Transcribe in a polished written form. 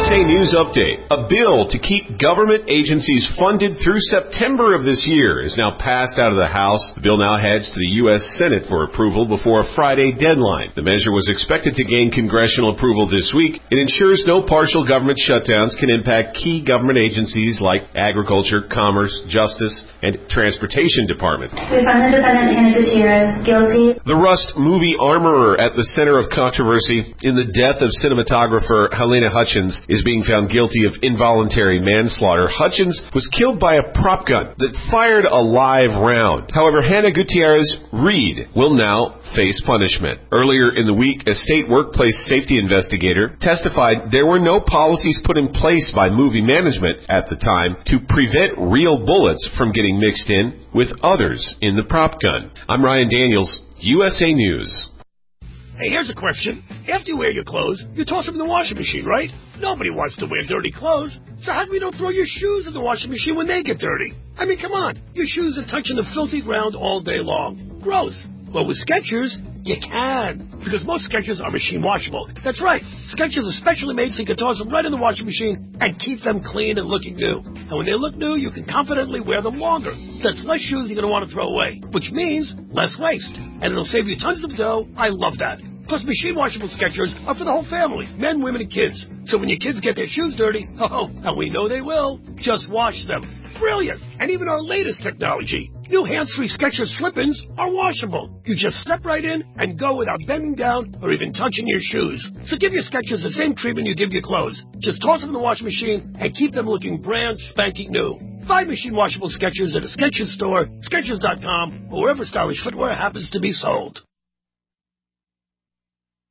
USA News Update. A bill to keep government agencies funded through September of this year is now passed out of the House. The bill now heads to the U.S. Senate for approval before a Friday deadline. The measure was expected to gain congressional approval this week. It ensures no partial government shutdowns can impact key government agencies like Agriculture, Commerce, Justice, and Transportation Department. We find the defendant, Hannah Gutierrez, guilty. The Rust movie armorer at the center of controversy in the death of cinematographer Halyna Hutchins is being found guilty of involuntary manslaughter. Hutchins was killed by a prop gun that fired a live round. However, Hannah Gutierrez Reed will now face punishment. Earlier in the week, a state workplace safety investigator testified there were no policies put in place by movie management at the time to prevent real bullets from getting mixed in with others in the prop gun. I'm Ryan Daniels, USA News. Hey, here's a question. After you wear your clothes, you toss them in the washing machine, right? Nobody wants to wear dirty clothes. So how come you don't throw your shoes in the washing machine when they get dirty? I mean, come on. Your shoes are touching the filthy ground all day long. Gross. Well, with Skechers, you can. Because most Skechers are machine washable. That's right. Skechers are specially made so you can toss them right in the washing machine and keep them clean and looking new. And when they look new, you can confidently wear them longer. That's less shoes you're going to want to throw away, which means less waste. And it'll save you tons of dough. I love that. Plus, machine washable Skechers are for the whole family, men, women, and kids. So when your kids get their shoes dirty, and we know they will, just wash them. Brilliant! And even our latest technology, new hands-free Skechers slip-ins are washable. You just step right in and go without bending down or even touching your shoes. So give your Skechers the same treatment you give your clothes. Just toss them in the washing machine and keep them looking brand spanking new. Buy machine washable Skechers at a Skechers store, Skechers.com, or wherever stylish footwear happens to be sold.